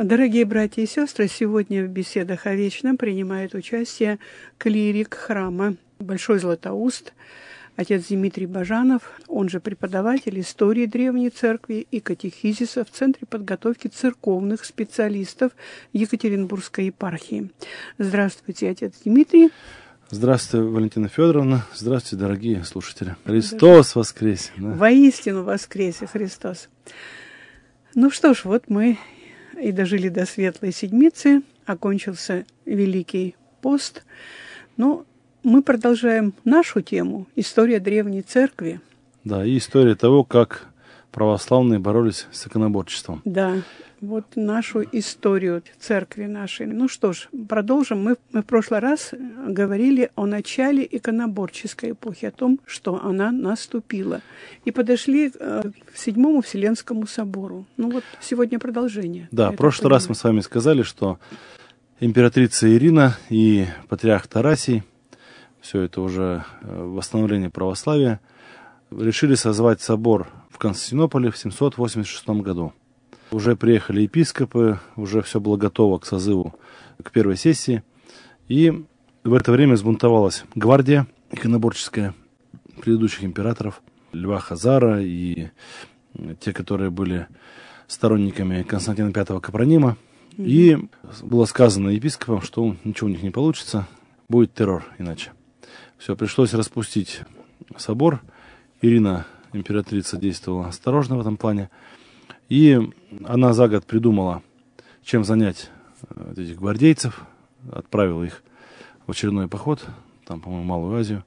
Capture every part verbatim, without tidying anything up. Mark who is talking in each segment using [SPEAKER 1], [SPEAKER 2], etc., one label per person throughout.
[SPEAKER 1] Дорогие братья и сестры, сегодня в беседах о вечном принимает участие клирик храма Большой Златоуст, отец Дмитрий Бажанов, он же преподаватель истории Древней Церкви и катехизиса в Центре подготовки церковных специалистов Екатеринбургской епархии. Здравствуйте, отец Дмитрий.
[SPEAKER 2] Здравствуйте, Валентина Федоровна. Здравствуйте, дорогие слушатели. Христос воскресе! Да.
[SPEAKER 1] Воистину воскресе Христос! Ну что ж, вот мы и дожили до Светлой Седмицы, окончился Великий пост. Но мы продолжаем нашу тему «История Древней Церкви».
[SPEAKER 2] Да, и история того, как православные боролись с иконоборчеством.
[SPEAKER 1] Да, вот нашу историю церкви нашей. Ну что ж, продолжим. Мы, мы в прошлый раз говорили о начале иконоборческой эпохи, о том, что она наступила. И подошли э, к Седьмому Вселенскому собору. Ну вот сегодня продолжение.
[SPEAKER 2] Да, в прошлый раз мы с вами сказали, что императрица Ирина и патриарх Тарасий, все это уже восстановление православия, решили созвать собор в Константинополе в семьсот восемьдесят шестом году. Уже приехали епископы, уже все было готово к созыву, к первой сессии. И в это время сбунтовалась гвардия иконоборческая предыдущих императоров, Льва Хазара и те, которые были сторонниками Константина Пятого Капронима. Mm-hmm. И было сказано епископам, что ничего у них не получится, будет террор иначе. Все, пришлось распустить собор. Ирина, императрица, действовала осторожно в этом плане. И она за год придумала, чем занять этих гвардейцев, отправила их в очередной поход, там, по-моему, в Малую Азию.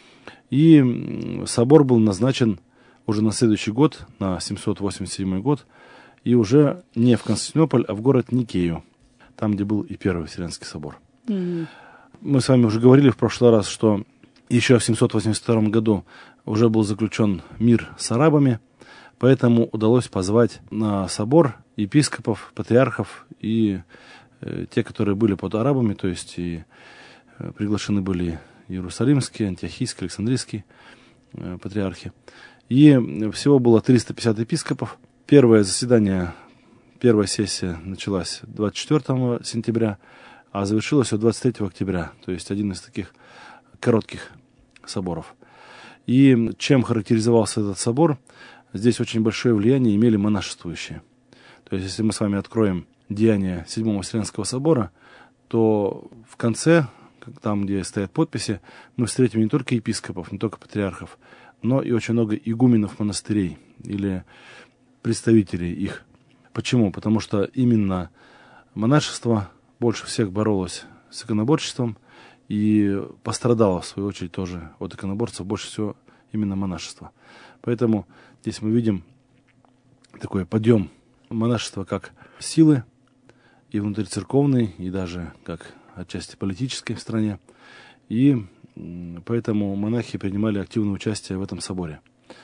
[SPEAKER 2] И собор был назначен уже на следующий год, на семьсот восемьдесят седьмой год, и уже не в Константинополь, а в город Никею, там, где был и Первый Вселенский собор. Mm-hmm. Мы с вами уже говорили в прошлый раз, что еще в семьсот восемьдесят втором году уже был заключен мир с арабами, поэтому удалось позвать на собор епископов, патриархов и э, те, которые были под арабами, то есть и э, приглашены были Иерусалимские, Антиохийские, Александрийские э, патриархи. И всего было триста пятьдесят епископов. Первое заседание, первая сессия началась двадцать четвёртого сентября, а завершилась двадцать третьего октября, то есть один из таких коротких соборов. И чем характеризовался этот собор? Здесь очень большое влияние имели монашествующие. То есть, если мы с вами откроем деяния Седьмого Вселенского собора, то в конце, там, где стоят подписи, мы встретим не только епископов, не только патриархов, но и очень много игуменов монастырей или представителей их. Почему? Потому что именно монашество больше всех боролось с иконоборчеством и пострадало, в свою очередь, тоже от иконоборцев больше всего именно монашество. Поэтому здесь мы видим такой подъем монашества как силы и внутрицерковной, и даже как отчасти политической в стране. И поэтому монахи принимали активное участие в этом соборе.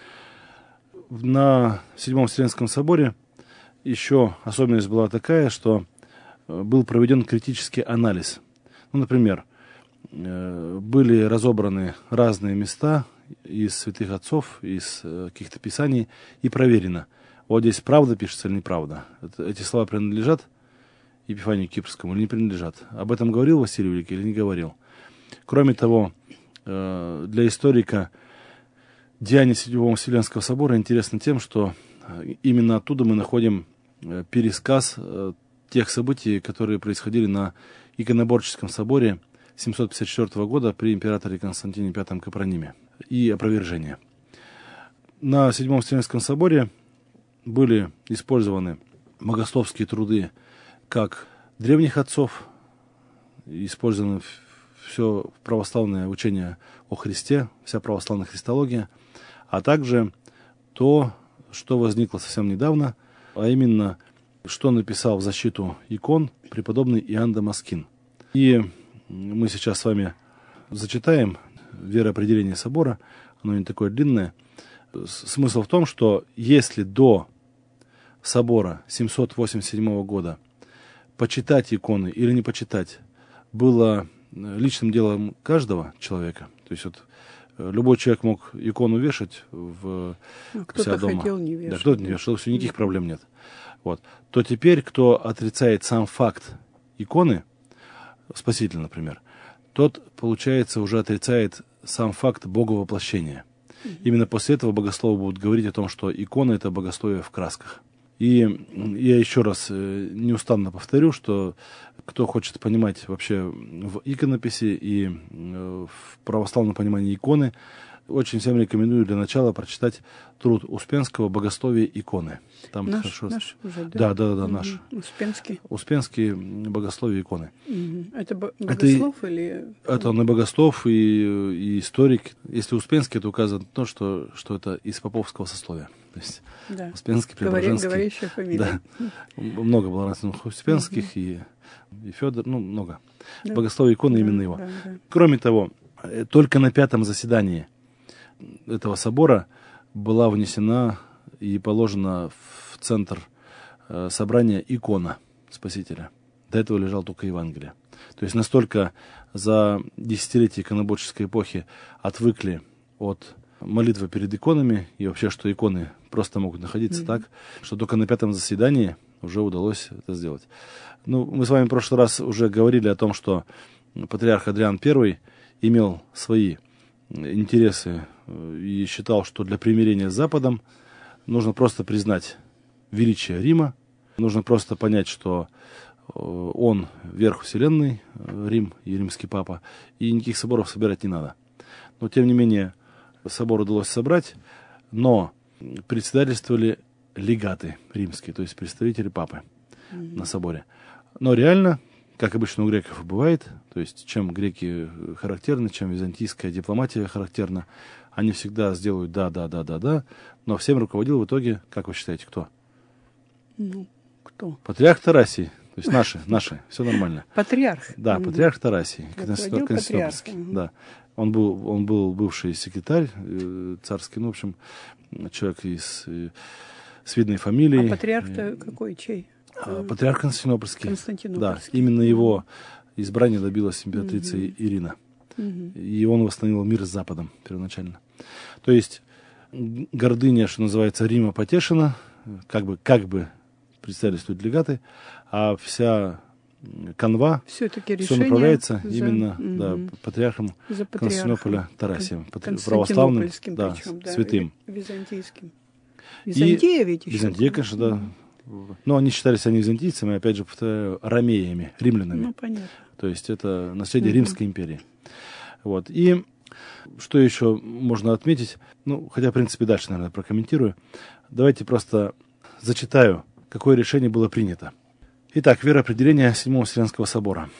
[SPEAKER 2] На Седьмом Вселенском соборе еще особенность была такая, что был проведен критический анализ. Ну, например, были разобраны разные места из святых отцов, из каких-то писаний, и проверено, вот здесь правда пишется или неправда. Эти слова принадлежат Епифанию Кипрскому или не принадлежат. Об этом говорил Василий Великий или не говорил. Кроме того, для историка деяния Седьмого Вселенского собора интересно тем, что именно оттуда мы находим пересказ тех событий, которые происходили на иконоборческом соборе семьсот пятьдесят четвёртого года при императоре Константине Пятом Капрониме, и опровержение. На Седьмом Вселенском соборе были использованы богословские труды как древних отцов, использовано все православное учение о Христе, вся православная христология, а также то, что возникло совсем недавно, а именно, что написал в защиту икон преподобный Иоанн Дамаскин. И мы сейчас с вами зачитаем вероопределение собора, оно не такое длинное. Смысл в том, что если до собора семьсот восемьдесят седьмого года почитать иконы или не почитать было личным делом каждого человека, то есть вот любой человек мог икону вешать в,
[SPEAKER 1] ну,
[SPEAKER 2] у себя дома.
[SPEAKER 1] Хотел, не вешал.
[SPEAKER 2] Да, кто-то не вешал, все, никаких проблем нет. вот, то теперь, кто отрицает сам факт иконы, Спаситель, например, тот, получается, уже отрицает сам факт боговоплощения. Mm-hmm. Именно после этого богословы будут говорить о том, что икона — это богословие в красках. И я еще раз неустанно повторю, что кто хочет понимать вообще в иконописи и в православном понимании иконы, очень всем рекомендую для начала прочитать труд Успенского «Богословие иконы». Там
[SPEAKER 1] наш,
[SPEAKER 2] хорошо...
[SPEAKER 1] наш уже,
[SPEAKER 2] Да,
[SPEAKER 1] да?
[SPEAKER 2] да, да, да,
[SPEAKER 1] угу.
[SPEAKER 2] наш.
[SPEAKER 1] Успенский.
[SPEAKER 2] Успенский «Богословие иконы».
[SPEAKER 1] Угу. Это богослов это, или...
[SPEAKER 2] Это он и богослов, и, и историк. Если Успенский, то указано то, что, что это из поповского сословия. То есть
[SPEAKER 1] да.
[SPEAKER 2] Успенский, Преображенский.
[SPEAKER 1] Говорящая фамилия.
[SPEAKER 2] Да. Много было разных Успенских, угу. и, и Федор, ну, много.
[SPEAKER 1] Да.
[SPEAKER 2] Богословие иконы
[SPEAKER 1] да,
[SPEAKER 2] именно его.
[SPEAKER 1] Да, да.
[SPEAKER 2] Кроме того, только на пятом заседании этого собора была внесена и положена в центр э, собрания икона Спасителя. До этого лежал только Евангелие. То есть настолько за десятилетия иконоборческой эпохи отвыкли от молитвы перед иконами и вообще, что иконы просто могут находиться mm-hmm. так, что только на пятом заседании уже удалось это сделать. Ну, мы с вами в прошлый раз уже говорили о том, что патриарх Адриан Первый имел свои интересы и считал, что для примирения с Западом нужно просто признать величие Рима, нужно просто понять, что он верх вселенной, Рим и римский папа, и никаких соборов собирать не надо. Но, тем не менее, собор удалось собрать, но председательствовали легаты римские, то есть представители папы mm-hmm. на соборе. Но реально, как обычно у греков и бывает, то есть чем греки характерны, чем византийская дипломатия характерна, они всегда сделают да, да, да, да, да, но всем руководил в итоге, как вы считаете, кто?
[SPEAKER 1] Ну, кто?
[SPEAKER 2] Патриарх Тарасий, то есть наши, наши, все нормально.
[SPEAKER 1] Патриарх?
[SPEAKER 2] Да,
[SPEAKER 1] mm-hmm.
[SPEAKER 2] патриарх Тарасий,
[SPEAKER 1] Константинопольский.
[SPEAKER 2] Mm-hmm. Да. Он был, он был бывший секретарь э, царский, ну, в общем, человек из, э, с видной фамилией.
[SPEAKER 1] А патриарх-то какой, чей?
[SPEAKER 2] Патриарх Константинопольский.
[SPEAKER 1] Константинопольский.
[SPEAKER 2] Да, именно его избрание добилась императрица mm-hmm. Ирина. Mm-hmm. И он восстановил мир с Западом первоначально. То есть гордыня, что называется, Рима потешена, как бы, как бы представительствуют легаты, а вся канва
[SPEAKER 1] все-таки
[SPEAKER 2] все направляется
[SPEAKER 1] за...
[SPEAKER 2] именно
[SPEAKER 1] mm-hmm.
[SPEAKER 2] да, патриархом
[SPEAKER 1] за
[SPEAKER 2] Константинополя Тарасием,
[SPEAKER 1] православным,
[SPEAKER 2] да,
[SPEAKER 1] да,
[SPEAKER 2] святым.
[SPEAKER 1] Византийским. Византия
[SPEAKER 2] и,
[SPEAKER 1] ведь еще.
[SPEAKER 2] Византия, конечно, да. Mm-hmm. Но они считались они византийцами, опять же, повторяю, ромеями, римлянами.
[SPEAKER 1] Ну, понятно.
[SPEAKER 2] То есть это наследие mm-hmm. Римской империи. Вот. И что еще можно отметить? Ну, хотя, в принципе, дальше, наверное, прокомментирую. Давайте просто зачитаю, какое решение было принято. Итак, вероопределение Седьмого Вселенского собора.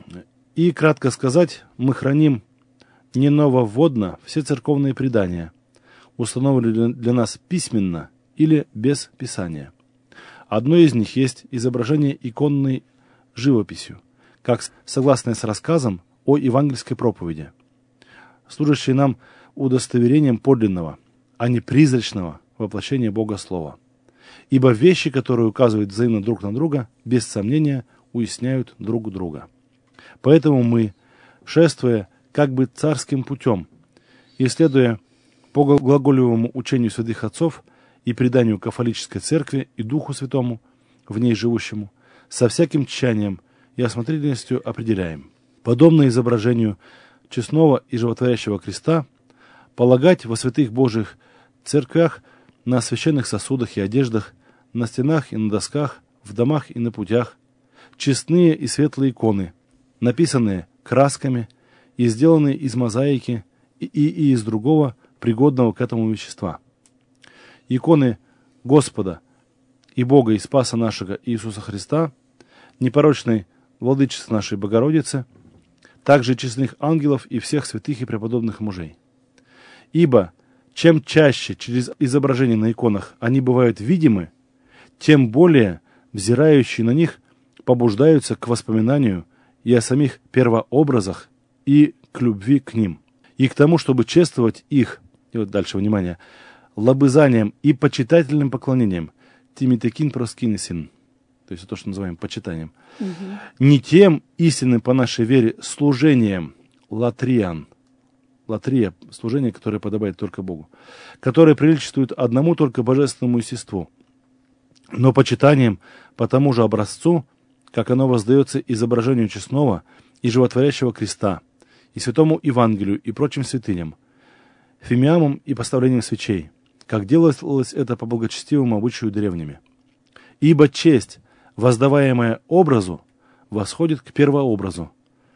[SPEAKER 2] И, кратко сказать, мы храним не нововводно все церковные предания, установленные для нас письменно или без писания. Одно из них есть изображение иконной живописью, как согласное с рассказом о евангельской проповеди, служащей нам удостоверением подлинного, а не призрачного воплощения Бога Слова. Ибо вещи, которые указывают взаимно друг на друга, без сомнения уясняют друг друга. Поэтому мы, шествуя как бы царским путем, и следуя по глаголевому учению святых отцов и преданию кафолической церкви и Духу Святому, в ней живущему, со всяким тщанием и осмотрительностью определяем, подобно изображению честного и животворящего креста, полагать во святых Божьих церквях, на священных сосудах и одеждах, на стенах и на досках, в домах и на путях, честные и светлые иконы, написанные красками и сделанные из мозаики и, и, и из другого пригодного к этому вещества. Иконы Господа и Бога и Спаса нашего Иисуса Христа, непорочной владычицы нашей Богородицы, также честных ангелов и всех святых и преподобных мужей. Ибо чем чаще через изображения на иконах они бывают видимы, тем более взирающие на них побуждаются к воспоминанию и о самих первообразах, и к любви к ним, и к тому, чтобы чествовать их, и вот дальше, внимание, лобызанием и почитательным поклонением, тимитекин проскинесин, то есть то, что называем почитанием, угу. не тем истинным по нашей вере служением, латриан, латрия, служение, которое подобает только Богу, которое приличествует одному только божественному естеству, но почитанием по тому же образцу, как оно воздается изображению честного и животворящего креста, и святому Евангелию, и прочим святыням, фимиамам и поставлением свечей, как делалось это по благочестивому обычаю древними. Ибо честь, воздаваемая образу, восходит к первообразу,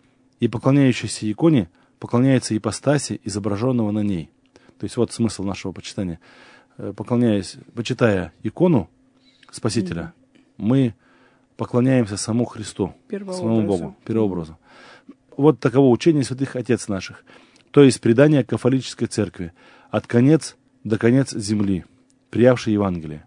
[SPEAKER 2] и поклоняющийся иконе поклоняется ипостаси, изображенного на ней. То есть вот смысл нашего почитания. Поклоняясь, почитая икону Спасителя, mm-hmm. мы поклоняемся самому Христу, самому Богу, первообразу. Вот таково учение святых отец наших, то есть предание кафолической церкви, от конец до конец земли, приявшей Евангелие.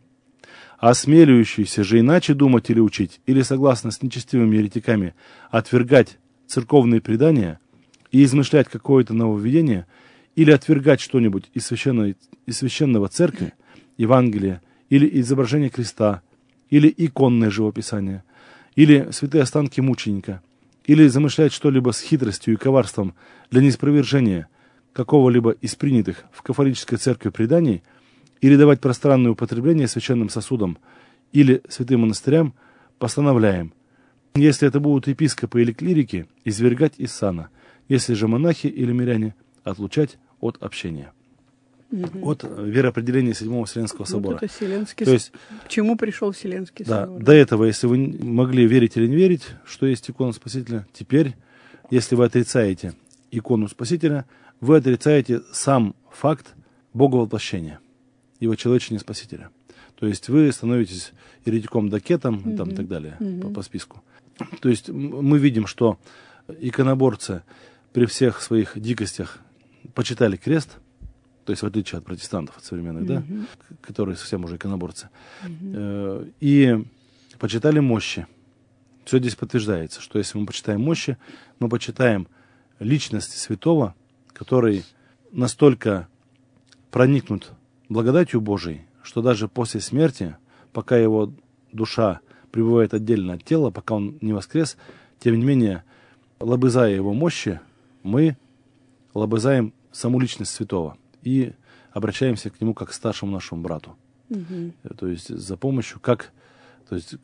[SPEAKER 2] А осмеливающиеся же иначе думать или учить, или, согласно с нечестивыми еретиками, отвергать церковные предания и измышлять какое-то нововведение, или отвергать что-нибудь из священного, из священного церкви, Евангелия, или изображение креста, или иконное живописание, или святые останки мученика, или замышлять что-либо с хитростью и коварством для неспровержения какого-либо из принятых в кафолической церкви преданий, или давать пространное употребление священным сосудам или святым монастырям, постановляем, если это будут епископы или клирики, извергать из сана, если же монахи или миряне, отлучать от общения. Угу. От вероопределения Седьмого Вселенского собора.
[SPEAKER 1] Вот это Вселенский...
[SPEAKER 2] То есть,
[SPEAKER 1] к чему пришел Вселенский
[SPEAKER 2] да,
[SPEAKER 1] собор?
[SPEAKER 2] До этого, если вы могли верить или не верить, что есть икона Спасителя, теперь, если вы отрицаете икону Спасителя, вы отрицаете сам факт Боговоплощения, его человечения Спасителя. То есть вы становитесь еретиком-докетом, mm-hmm. там, и так далее, mm-hmm. по, по списку. То есть мы видим, что иконоборцы при всех своих дикостях почитали крест, то есть в отличие от протестантов, от современных, mm-hmm. да, которые совсем уже иконоборцы, mm-hmm. и почитали мощи. Все здесь подтверждается, что если мы почитаем мощи, мы почитаем личность святого, который настолько проникнут благодатью Божией, что даже после смерти, пока его душа пребывает отдельно от тела, пока он не воскрес, тем не менее, лобызая его мощи, мы лобызаем саму личность святого и обращаемся к нему как к старшему нашему брату. Угу. То есть за помощью, как... То есть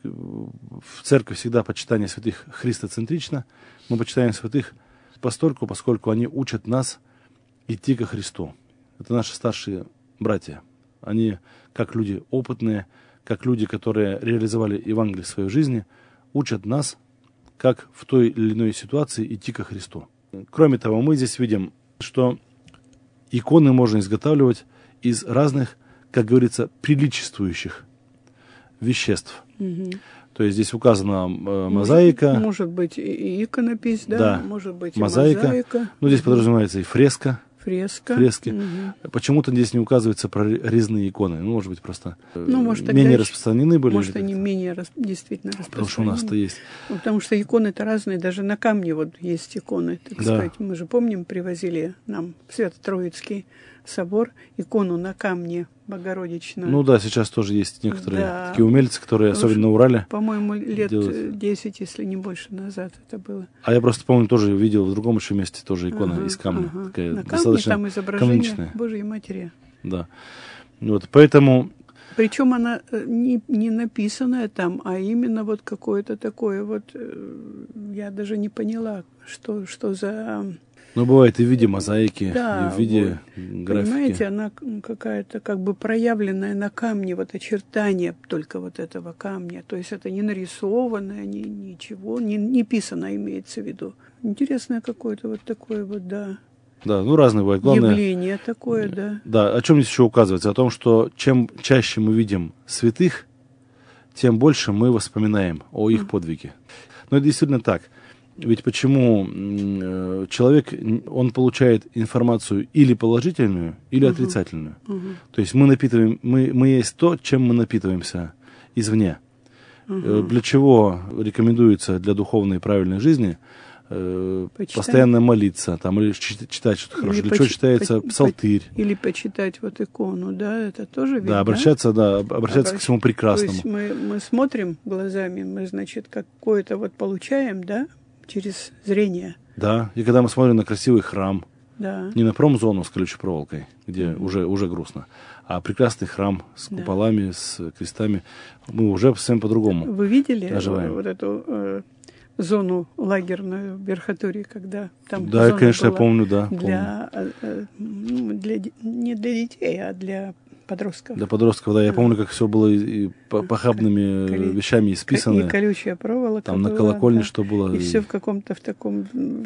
[SPEAKER 2] в церкви всегда почитание святых христоцентрично. Мы почитаем святых постольку, поскольку они учат нас идти ко Христу. Это наши старшие братья. Они, как люди опытные, как люди, которые реализовали Евангелие в своей жизни, учат нас, как в той или иной ситуации идти ко Христу. Кроме того, мы здесь видим, что иконы можно изготавливать из разных, как говорится, приличествующих веществ. Угу. То есть здесь указана э, мозаика.
[SPEAKER 1] Может, может быть и иконопись, да?
[SPEAKER 2] Да.
[SPEAKER 1] Может быть и
[SPEAKER 2] мозаика.
[SPEAKER 1] мозаика.
[SPEAKER 2] Ну, здесь подразумевается и фреска.
[SPEAKER 1] Фреска.
[SPEAKER 2] Фрески.
[SPEAKER 1] Угу.
[SPEAKER 2] Почему-то здесь не указывается про резные иконы. Ну, может быть, просто
[SPEAKER 1] ну, может,
[SPEAKER 2] менее распространены были.
[SPEAKER 1] Может, они менее рас... действительно распространены.
[SPEAKER 2] Потому что у нас-то есть.
[SPEAKER 1] Ну, потому что иконы-то разные. Даже на камне вот есть иконы. Так да. сказать. Мы же помним, привозили нам в Свято-Троицкий собор икону на камне Богородичную.
[SPEAKER 2] Ну да, сейчас тоже есть некоторые
[SPEAKER 1] да.
[SPEAKER 2] такие умельцы, которые, потому особенно на Урале,
[SPEAKER 1] по-моему, лет
[SPEAKER 2] делают.
[SPEAKER 1] десять, если не больше назад это было.
[SPEAKER 2] А я просто помню, тоже видел в другом еще месте тоже икона ага, из камня.
[SPEAKER 1] Ага.
[SPEAKER 2] Такая
[SPEAKER 1] на
[SPEAKER 2] достаточно
[SPEAKER 1] камне там изображение
[SPEAKER 2] каноничная.
[SPEAKER 1] Божьей Матери.
[SPEAKER 2] Да. Вот, поэтому...
[SPEAKER 1] Причем она не, не написанная там, а именно вот какое-то такое вот... Я даже не поняла, что, что за...
[SPEAKER 2] Ну, бывает и в виде мозаики,
[SPEAKER 1] да,
[SPEAKER 2] и в виде
[SPEAKER 1] вот,
[SPEAKER 2] графики.
[SPEAKER 1] Понимаете, она какая-то как бы проявленная на камне, вот очертания только вот этого камня. То есть это не нарисованное, ни, ничего, не, не писано имеется в виду. Интересное какое-то вот такое вот, да.
[SPEAKER 2] Да, ну разные бывают. Главное,
[SPEAKER 1] явление такое, да.
[SPEAKER 2] Да, о чем здесь еще указывается? О том, что чем чаще мы видим святых, тем больше мы вспоминаем о их подвиге. Но это действительно так. Ведь почему э, человек, он получает информацию или положительную, или uh-huh. отрицательную. Uh-huh. То есть мы напитываем, мы, мы есть то, чем мы напитываемся извне. Uh-huh. Э, для чего рекомендуется для духовной и правильной жизни э, постоянно молиться, там, или читать что-то хорошее. Для поч- чего читается по- псалтырь.
[SPEAKER 1] Или почитать вот икону, да, это тоже ведь,
[SPEAKER 2] да? обращаться, да, да обращаться Обращ... к всему прекрасному.
[SPEAKER 1] То есть мы, мы смотрим глазами, мы, значит, какое-то вот получаем, да, через зрение.
[SPEAKER 2] Да, и когда мы смотрим на красивый храм,
[SPEAKER 1] да.
[SPEAKER 2] не на промзону с колючей проволокой, где mm-hmm. уже, уже грустно, А прекрасный храм с
[SPEAKER 1] Да.
[SPEAKER 2] куполами, с крестами, мы уже совсем по-другому
[SPEAKER 1] Вы видели
[SPEAKER 2] оживаем.
[SPEAKER 1] вот эту э, зону лагерную в Верхотурье, когда там
[SPEAKER 2] Да,
[SPEAKER 1] зона
[SPEAKER 2] конечно, я
[SPEAKER 1] была
[SPEAKER 2] помню, да.
[SPEAKER 1] для, э, э, ну, для де- не для детей, а для подростков.
[SPEAKER 2] Для подростков, да. Я
[SPEAKER 1] А.
[SPEAKER 2] помню, как все было и, и по- похабными
[SPEAKER 1] Коли-
[SPEAKER 2] вещами
[SPEAKER 1] И
[SPEAKER 2] исписано.
[SPEAKER 1] колючая проволока
[SPEAKER 2] Там на
[SPEAKER 1] была,
[SPEAKER 2] колокольне
[SPEAKER 1] да.
[SPEAKER 2] что было.
[SPEAKER 1] И все в каком-то в таком, м,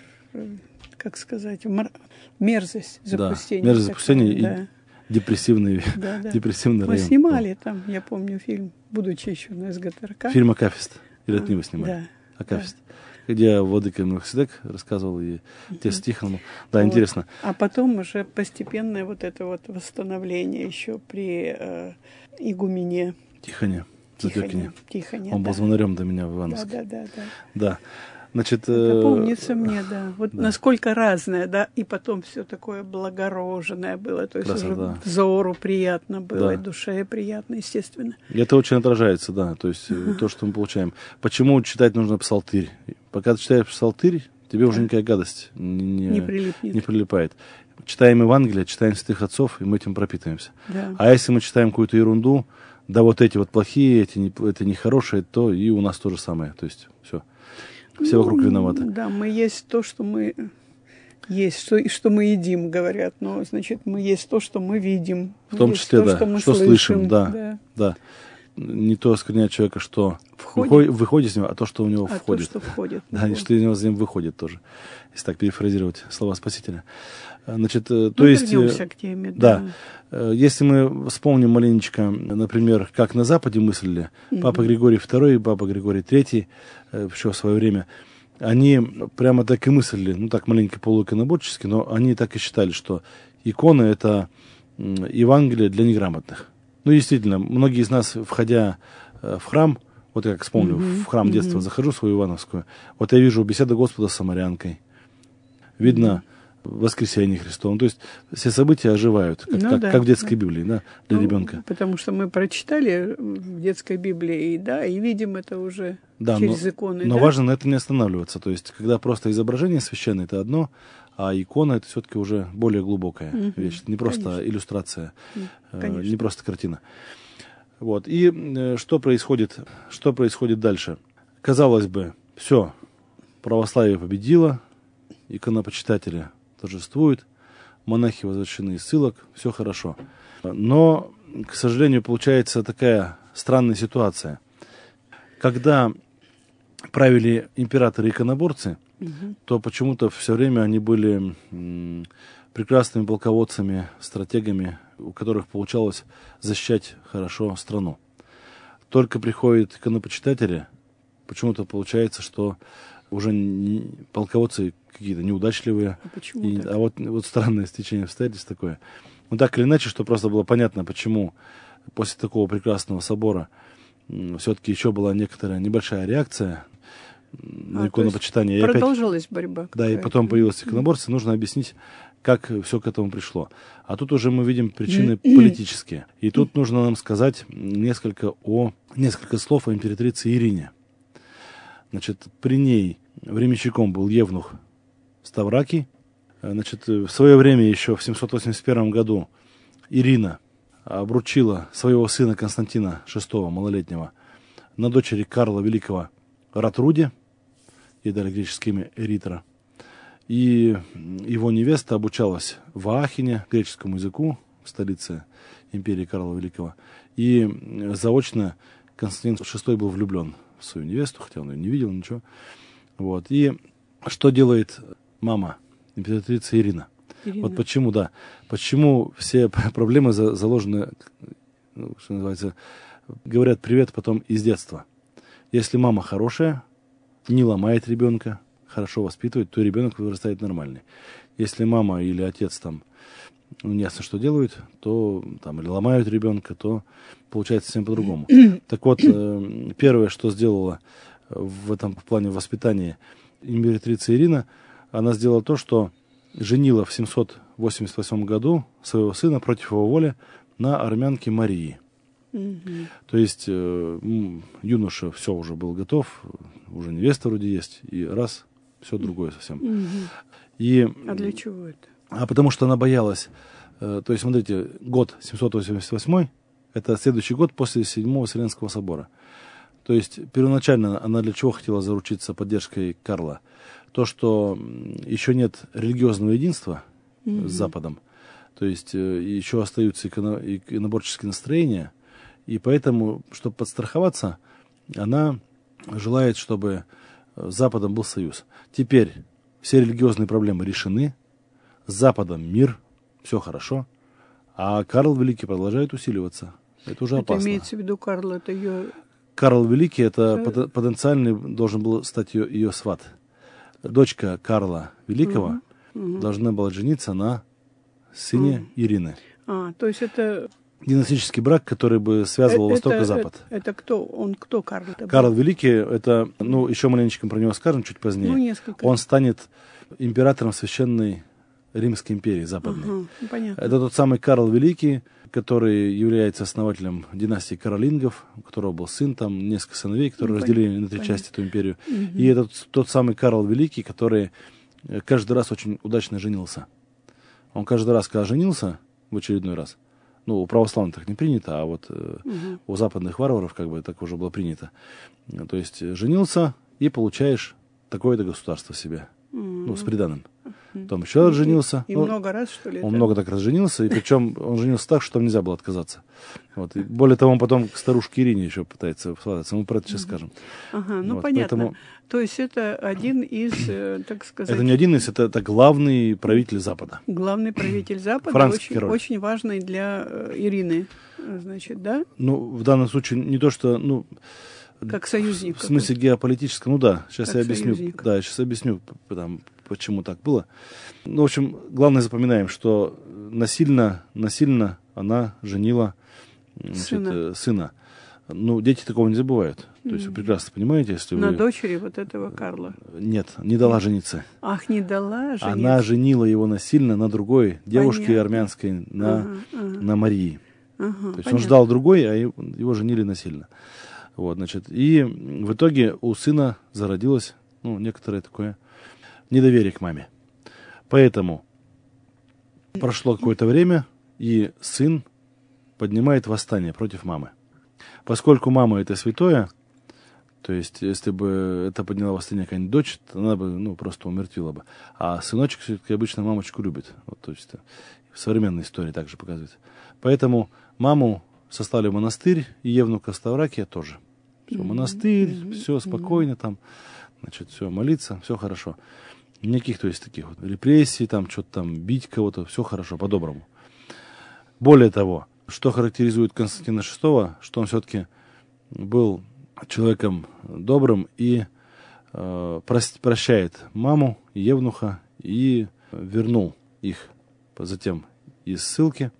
[SPEAKER 1] в, как сказать, мар- мерзость,
[SPEAKER 2] Да,
[SPEAKER 1] запустение.
[SPEAKER 2] мерзость,
[SPEAKER 1] такое,
[SPEAKER 2] запустение и
[SPEAKER 1] да.
[SPEAKER 2] депрессивный,
[SPEAKER 1] Да, да.
[SPEAKER 2] депрессивный
[SPEAKER 1] Мы
[SPEAKER 2] район.
[SPEAKER 1] снимали там, я помню, фильм, будучи еще на СГТРК.
[SPEAKER 2] Фильм «Акафист». Или это
[SPEAKER 1] А,
[SPEAKER 2] не вы снимали?
[SPEAKER 1] Да.
[SPEAKER 2] «Акафист». Где владыка Мелхиседек рассказывал, и отец Тихон. Да,
[SPEAKER 1] Вот.
[SPEAKER 2] интересно.
[SPEAKER 1] А потом уже постепенное вот это вот восстановление еще при э, игумене
[SPEAKER 2] Тихоне, Затекине.
[SPEAKER 1] Тихоне. Тихоне,
[SPEAKER 2] Он был
[SPEAKER 1] да.
[SPEAKER 2] звонарем до меня в
[SPEAKER 1] Да,
[SPEAKER 2] Ивановске.
[SPEAKER 1] да, да, да.
[SPEAKER 2] Да. Значит,
[SPEAKER 1] Это
[SPEAKER 2] э,
[SPEAKER 1] помнится мне, да. Вот
[SPEAKER 2] да.
[SPEAKER 1] насколько разное, да, и потом все такое благороженное было, то есть
[SPEAKER 2] Красота.
[SPEAKER 1] уже взору приятно было,
[SPEAKER 2] Да.
[SPEAKER 1] и душе приятно, естественно.
[SPEAKER 2] это очень отражается, да, то есть э, то, что мы получаем. Почему читать нужно псалтырь? Пока ты читаешь псалтырь, тебе уже
[SPEAKER 1] Да.
[SPEAKER 2] никакая гадость не, не,
[SPEAKER 1] Не прилипнет.
[SPEAKER 2] не прилипает. Читаем Евангелие, читаем святых отцов, и мы этим пропитываемся.
[SPEAKER 1] Да.
[SPEAKER 2] А если мы читаем какую-то ерунду, да вот эти вот плохие, эти не, это нехорошие, то и у нас то же самое. То есть все. Все
[SPEAKER 1] Ну,
[SPEAKER 2] вокруг виноваты.
[SPEAKER 1] Да, мы есть то, что мы есть, что, и что мы едим, говорят. Но, значит, мы есть то, что мы видим.
[SPEAKER 2] В том
[SPEAKER 1] есть
[SPEAKER 2] числе,
[SPEAKER 1] то,
[SPEAKER 2] да,
[SPEAKER 1] что мы
[SPEAKER 2] что
[SPEAKER 1] слышим.
[SPEAKER 2] слышим, да.
[SPEAKER 1] да.
[SPEAKER 2] Да. Не то осквернять человека, что
[SPEAKER 1] Входит.
[SPEAKER 2] выходит, выходит из него, а то, что у него
[SPEAKER 1] А
[SPEAKER 2] входит.
[SPEAKER 1] то, что входит.
[SPEAKER 2] Да, и
[SPEAKER 1] Вот.
[SPEAKER 2] что из него затем выходит тоже, если так перефразировать слова Спасителя. Значит, э, то
[SPEAKER 1] Ну,
[SPEAKER 2] есть,
[SPEAKER 1] вернемся
[SPEAKER 2] э,
[SPEAKER 1] к теме.
[SPEAKER 2] да, э, если мы вспомним маленечко, например, как на Западе мыслили, Папа Григорий второй и Папа Григорий третий, э, еще в свое время, они прямо так и мыслили, ну так маленько полуиконоборчески, но они так и считали, что иконы — это м, Евангелие для неграмотных. Ну, действительно, многие из нас, входя э, в храм, вот я как вспомню,
[SPEAKER 1] Мгм,
[SPEAKER 2] в храм детства
[SPEAKER 1] мгм.
[SPEAKER 2] захожу, в свою Ивановскую, вот я вижу беседа Господа с самарянкой, видно воскресение Христово. То есть все события оживают, как,
[SPEAKER 1] Ну
[SPEAKER 2] как-
[SPEAKER 1] да,
[SPEAKER 2] как в детской
[SPEAKER 1] да.
[SPEAKER 2] Библии, да, для
[SPEAKER 1] Ну,
[SPEAKER 2] ребенка.
[SPEAKER 1] Потому что мы прочитали в детской Библии, и, да, и видим это уже
[SPEAKER 2] Да,
[SPEAKER 1] через
[SPEAKER 2] но,
[SPEAKER 1] иконы.
[SPEAKER 2] но
[SPEAKER 1] да?
[SPEAKER 2] важно на этом не останавливаться. То есть, когда просто изображение священное, это одно, а икона — это все-таки уже более глубокая
[SPEAKER 1] Мгм.
[SPEAKER 2] вещь. Не просто
[SPEAKER 1] Конечно.
[SPEAKER 2] иллюстрация,
[SPEAKER 1] М,
[SPEAKER 2] э,
[SPEAKER 1] конечно.
[SPEAKER 2] не просто картина. Вот. И э, что происходит, что происходит дальше? Казалось бы, все, православие победило, иконопочитатели торжествуют, монахи возвращены из ссылок, все хорошо. Но, к сожалению, получается такая странная ситуация. Когда правили императоры-иконоборцы,
[SPEAKER 1] Мгм.
[SPEAKER 2] то почему-то все время они были м, прекрасными полководцами, стратегами, у которых получалось защищать хорошо страну. Только приходят иконопочитатели, почему-то получается, что уже не- полководцы какие-то неудачливые.
[SPEAKER 1] А почему
[SPEAKER 2] И-
[SPEAKER 1] так?
[SPEAKER 2] а вот, вот странное стечение обстоятельств такое. Ну так или иначе, что просто было понятно, почему после такого прекрасного собора все-таки еще была некоторая небольшая реакция м, на
[SPEAKER 1] А,
[SPEAKER 2] иконопочитание. И опять-
[SPEAKER 1] Продолжилась борьба.
[SPEAKER 2] да, и
[SPEAKER 1] какая-то.
[SPEAKER 2] потом появились иконоборцы, нужно объяснить, как все к этому пришло. А тут уже мы видим причины политические. И тут нужно нам сказать несколько, о, несколько слов о императрице Ирине. Значит, при ней временщиком был евнух Ставракий. Значит, в свое время, еще в семьсот восемьдесят первом году, Ирина обручила своего сына Константина шестого, малолетнего, на дочери Карла Великого Ратруде, и дали греческое имя Эритра. И его невеста обучалась в Аахене, греческому языку, в столице империи Карла Великого. И заочно Константин шестой был влюблен в свою невесту, хотя он ее не видел, ничего. Вот. И что делает мама, императрица Ирина?
[SPEAKER 1] Ирина.
[SPEAKER 2] Вот почему, да, почему все проблемы за- заложены, ну, что называется, говорят привет потом из детства. Если мама хорошая, не ломает ребенка, хорошо воспитывает, то и ребенок вырастает нормальный. Если мама или отец там, ну, не ясно, что делают, то там или ломают ребенка, то получается совсем по-другому. Так вот, э, первое, что сделала в этом плане воспитания императрица Ирина, она сделала то, что женила в семьсот восемьдесят восьмом году своего сына против его воли на армянке Марии.
[SPEAKER 1] Мгм.
[SPEAKER 2] То есть э, м, юноша все уже был готов, уже невеста вроде есть, и раз, все другое совсем.
[SPEAKER 1] Мгм.
[SPEAKER 2] И,
[SPEAKER 1] А для чего это?
[SPEAKER 2] а потому что она боялась То есть, смотрите, год семьсот восемьдесят восьмой, это следующий год после Седьмого Вселенского собора. То есть, первоначально она для чего хотела заручиться поддержкой Карла? То, что еще нет религиозного единства mm-hmm. с Западом, то есть, еще остаются иконоборческие настроения, и поэтому, чтобы подстраховаться, она желает, чтобы с Западом был союз. Теперь все религиозные проблемы решены, с Западом мир, все хорошо, а Карл Великий продолжает усиливаться. Это уже это опасно. Это
[SPEAKER 1] имеется в виду Карл, это ее...
[SPEAKER 2] Карл Великий, это Что... потенциальный должен был стать ее, ее сват. Дочка Карла Великого угу. Угу. должна была жениться на сыне угу. Ирины.
[SPEAKER 1] А, то есть это...
[SPEAKER 2] Династический брак, который бы связывал это, Восток и Запад.
[SPEAKER 1] Это, это кто? Он кто, Карл?
[SPEAKER 2] Карл Великий, это, ну, еще маленечко про него скажем чуть позднее.
[SPEAKER 1] Ну, несколько.
[SPEAKER 2] Он станет императором Священной Римской империи Западной.
[SPEAKER 1] Ага, понятно.
[SPEAKER 2] Это тот самый Карл Великий, который является основателем династии Каролингов, у которого был сын, там несколько сыновей, которые ну, разделили понятно. на три понятно. части эту империю. Угу. И это тот самый Карл Великий, который каждый раз очень удачно женился. Он каждый раз, когда женился, в очередной раз, ну, у православных так не принято, а вот э, угу. у западных варваров как бы так уже было принято. То есть женился и получаешь такое-то государство себе, угу. ну, с приданым. Потом еще раз женился.
[SPEAKER 1] И
[SPEAKER 2] ну,
[SPEAKER 1] много раз, что ли?
[SPEAKER 2] Он
[SPEAKER 1] это?
[SPEAKER 2] много так раз женился, и причем он женился так, что там нельзя было отказаться. Вот. И более того, он потом к старушке Ирине еще пытается свататься. Мы про это сейчас скажем.
[SPEAKER 1] Ага, ну
[SPEAKER 2] вот,
[SPEAKER 1] понятно.
[SPEAKER 2] Поэтому...
[SPEAKER 1] То есть это один из, так сказать...
[SPEAKER 2] Это не один из, это, это главный правитель Запада.
[SPEAKER 1] Главный правитель Запада,
[SPEAKER 2] Францкий
[SPEAKER 1] очень,
[SPEAKER 2] король.
[SPEAKER 1] очень важный для Ирины, значит, да?
[SPEAKER 2] Ну, в данном случае не то, что... ну
[SPEAKER 1] как союзник.
[SPEAKER 2] В смысле геополитическом, ну да, сейчас
[SPEAKER 1] как
[SPEAKER 2] я объясню.
[SPEAKER 1] Союзник.
[SPEAKER 2] Да, я сейчас объясню, там, почему так было. Ну, в общем, главное запоминаем, что насильно, насильно она женила значит, сына. сына. Ну, дети такого не забывают. То есть вы прекрасно понимаете, если
[SPEAKER 1] На
[SPEAKER 2] вы...
[SPEAKER 1] дочери вот этого Карла.
[SPEAKER 2] Нет, не дала жениться.
[SPEAKER 1] Ах, не дала жениться.
[SPEAKER 2] Она женила его насильно на другой девушке Понятно. армянской, на, ага, ага. на Марии.
[SPEAKER 1] Ага,
[SPEAKER 2] То есть
[SPEAKER 1] понятно.
[SPEAKER 2] он ждал другой, а его женили насильно. Вот, значит, и в итоге у сына зародилось, ну, некоторое такое недоверие к маме. Поэтому прошло какое-то время, и сын поднимает восстание против мамы. Поскольку мама это святое, то есть, если бы это подняла восстание какая-нибудь дочь, то она бы, ну, просто умертвила бы. А сыночек все-таки обычно мамочку любит. Вот, то есть, в современной истории также показывается. Поэтому маму сослали в монастырь, и евнука Ставракия тоже. Все, mm-hmm. монастырь, mm-hmm. все спокойно там, значит, все, молиться, все хорошо. Никаких, то есть, таких вот репрессий, там, что-то там, бить кого-то, все хорошо, по-доброму. Более того, что характеризует Константина шестого, что он все-таки был человеком добрым и э, прощает маму, евнуха, и вернул их затем из ссылки.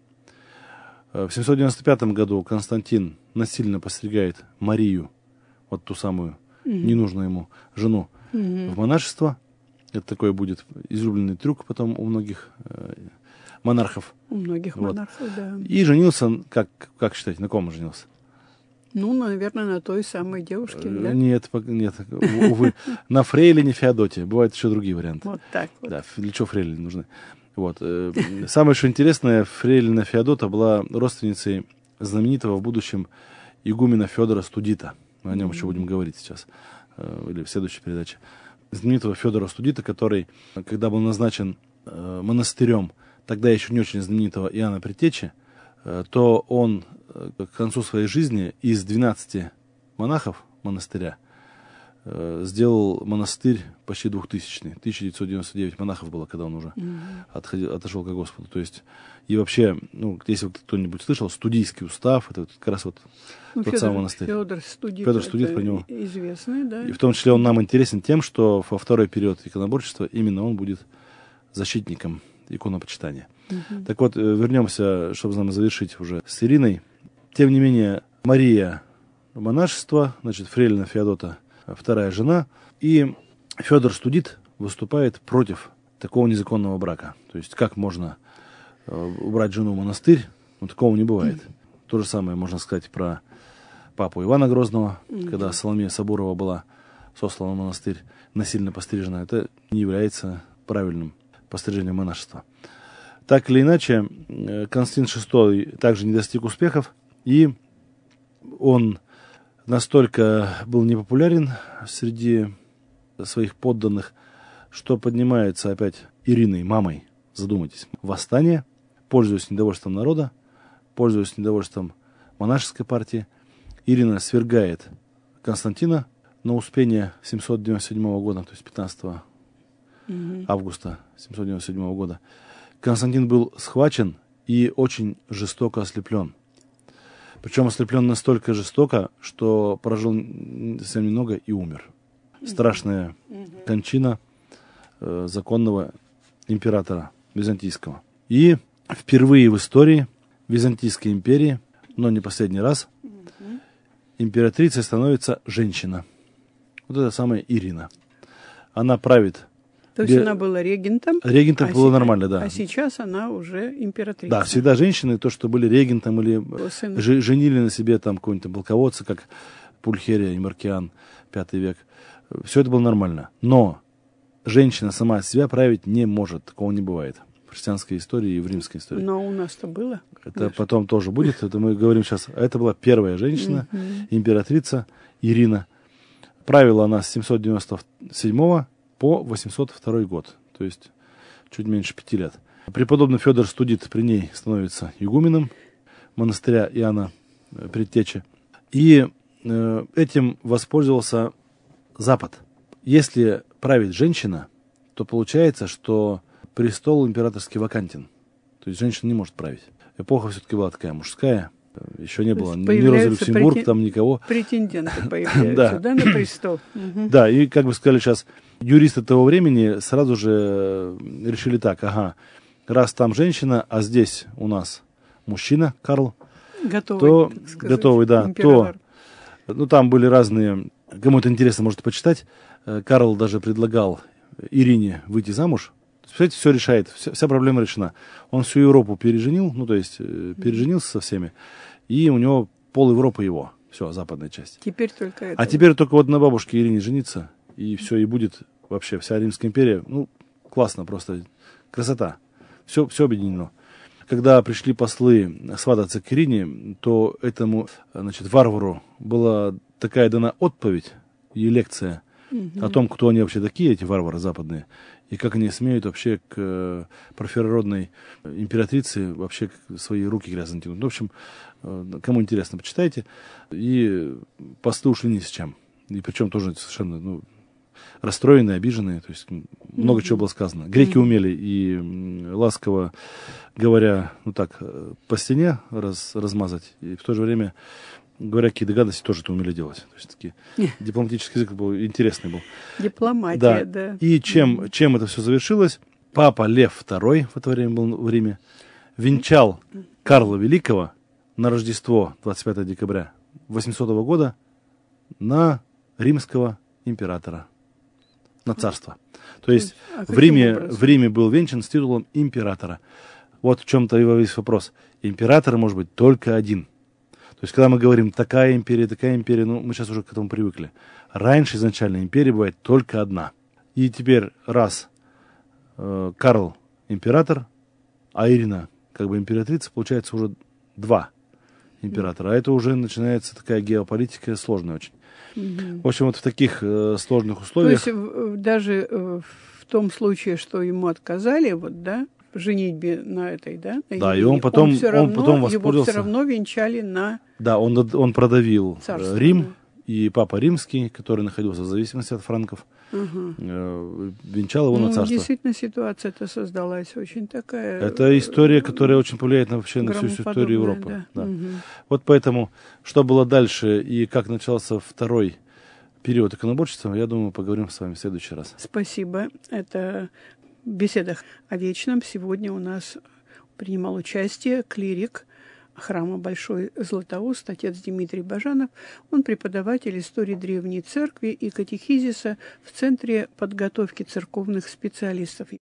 [SPEAKER 2] В семьсот девяносто пятом году Константин насильно постригает Марию, вот ту самую mm-hmm. ненужную ему жену, mm-hmm. в монашество. Это такой будет излюбленный трюк потом у многих э, монархов.
[SPEAKER 1] У многих вот. монархов, да.
[SPEAKER 2] И женился, как, как считаете, на ком он женился?
[SPEAKER 1] Ну, наверное, на той самой девушке,
[SPEAKER 2] э,
[SPEAKER 1] да?
[SPEAKER 2] Нет, нет, увы, на фрейлине Феодоте. Бывают еще другие варианты.
[SPEAKER 1] Вот так вот.
[SPEAKER 2] Да, для чего фрейлины нужны? Вот. Самое что интересное, фрейлина Феодота была родственницей знаменитого в будущем игумена Федора Студита. Мы о нем mm-hmm. еще будем говорить сейчас, или в следующей передаче. Знаменитого Федора Студита, который, когда был назначен монастырем тогда еще не очень знаменитого Иоанна Предтечи, то он к концу своей жизни из двенадцати монахов монастыря сделал монастырь почти двухтысячный. тысяча девятьсот девяносто девять монахов было, когда он уже mm-hmm. отходил, отошел к Господу. То есть, и вообще, ну, если кто-нибудь слышал, студийский устав, это вот как раз вот
[SPEAKER 1] ну,
[SPEAKER 2] тот
[SPEAKER 1] Федор,
[SPEAKER 2] самый монастырь.
[SPEAKER 1] Федор Студит,
[SPEAKER 2] Федор Студит про него.
[SPEAKER 1] Известный, да.
[SPEAKER 2] И в том числе он нам интересен тем, что во второй период иконоборчества именно он будет защитником иконопочитания. Mm-hmm. Так вот, вернемся, чтобы нам завершить уже с Ириной. Тем не менее, Мария монашество, значит, фрейлина Феодота вторая жена, и Федор Студит выступает против такого незаконного брака. То есть, как можно э, убрать жену в монастырь, ну, такого не бывает. Mm-hmm. То же самое можно сказать про папу Ивана Грозного, mm-hmm. когда Соломея Сабурова была сослана в монастырь, насильно пострижена. Это не является правильным пострижением монашества. Так или иначе, Константин шестой также не достиг успехов, и он настолько был непопулярен среди своих подданных, что поднимается опять Ириной, мамой, задумайтесь, восстание, пользуясь недовольством народа, пользуясь недовольством монашеской партии. Ирина свергает Константина на Успение семьсот девяносто седьмого года, то есть пятнадцатого mm-hmm. августа семьсот девяносто седьмого года. Константин был схвачен и очень жестоко ослеплен. Причем ослеплен настолько жестоко, что прожил совсем немного и умер. Страшная mm-hmm. кончина э, законного императора византийского. И впервые в истории Византийской империи, но не последний раз, mm-hmm. императрицей становится женщина. Вот это самая Ирина. Она правит.
[SPEAKER 1] То есть Бе... она была регентом.
[SPEAKER 2] Регентом а было си... нормально, да.
[SPEAKER 1] А сейчас она уже императрица.
[SPEAKER 2] Да, всегда женщины, то, что были регентом или ж... женили на себе там какого-нибудь полководца, как Пульхерия и Маркиан, пятый век. Все это было нормально. Но женщина сама себя править не может. Такого не бывает. В христианской истории и в римской истории.
[SPEAKER 1] Но у нас-то было.
[SPEAKER 2] Это Знаешь? Потом тоже будет. Это мы говорим сейчас. Это была первая женщина, mm-hmm. императрица Ирина. Правила она с семьсот девяносто седьмого по восемьсот второй год. То есть чуть меньше пяти лет. Преподобный Федор Студит при ней становится игуменом монастыря Иоанна Предтечи. И э, этим воспользовался Запад. Если правит женщина, то получается, что престол императорский вакантен. То есть женщина не может править. Эпоха все-таки была такая мужская. Еще не было ни Розы Люксембург, претен... там никого.
[SPEAKER 1] Претенденты появляются, да, на престол.
[SPEAKER 2] Да, и как бы сказали сейчас, юристы того времени сразу же решили так, ага, раз там женщина, а здесь у нас мужчина, Карл, готовый, то, сказать, готовый, да, император. То, ну, там были разные, кому это интересно, можете почитать, Карл даже предлагал Ирине выйти замуж. Представляете, все решает, вся, вся проблема решена. Он всю Европу переженил, ну, то есть э, переженился со всеми, и у него пол Европы его, все, западная часть.
[SPEAKER 1] Теперь только это.
[SPEAKER 2] А теперь только вот на бабушке Ирине жениться, и все, и будет вообще вся Римская империя, ну, классно просто, красота, все, все объединено. Когда пришли послы свататься к Ирине, то этому, значит, варвару была такая дана отповедь и лекция угу. о том, кто они вообще такие, эти варвары западные, и как они смеют вообще к э, парфирородной императрице вообще свои руки грязно тянуть. Ну, в общем, э, кому интересно, почитайте. И послы ушли ни с чем. И причем тоже совершенно ну, расстроенные, обиженные. То есть много mm-hmm. чего было сказано. Греки mm-hmm. умели и ласково говоря, ну так, по стене раз, размазать. И в то же время говоря, какие-то гадости тоже это умели делать. То есть такие, дипломатический язык был интересный был.
[SPEAKER 1] Дипломатия, да. да.
[SPEAKER 2] И чем, mm-hmm. чем это все завершилось? Папа Лев второй в это время был в Риме, венчал Карла Великого на Рождество двадцать пятого декабря восьмисотого года на римского императора, на царство. То есть а в, Риме, в Риме был венчан с титулом императора. Вот в чем-то и весь вопрос. Император может быть только один. То есть, когда мы говорим такая империя, такая империя, ну, мы сейчас уже к этому привыкли. Раньше изначально империя бывает только одна. И теперь раз э, Карл император, а Ирина как бы императрица, получается уже два императора. А это уже начинается такая геополитика сложная очень. Mm-hmm. В общем, вот в таких э, сложных условиях...
[SPEAKER 1] То есть, даже э, в том случае, что ему отказали, вот, да, женитьбе на этой, да? На
[SPEAKER 2] да, и он потом,
[SPEAKER 1] он все равно,
[SPEAKER 2] он потом воспользовался...
[SPEAKER 1] Его все равно венчали на...
[SPEAKER 2] Да, он, он продавил
[SPEAKER 1] царство,
[SPEAKER 2] Рим,
[SPEAKER 1] да.
[SPEAKER 2] И Папа Римский, который находился в зависимости от франков, угу. э, венчал его ну, на царство.
[SPEAKER 1] Действительно, ситуация-то создалась очень такая...
[SPEAKER 2] Это история, которая очень повлияет на, вообще на всю историю Европы.
[SPEAKER 1] Да.
[SPEAKER 2] Да.
[SPEAKER 1] Угу.
[SPEAKER 2] Вот поэтому, что было дальше и как начался второй период иконоборчества, я думаю, поговорим с вами в следующий раз.
[SPEAKER 1] Спасибо. Это... В беседах о вечном сегодня у нас принимал участие клирик храма Большой Златоуст, отец Дмитрий Бажанов. Он преподаватель истории Древней Церкви и катехизиса в Центре подготовки церковных специалистов.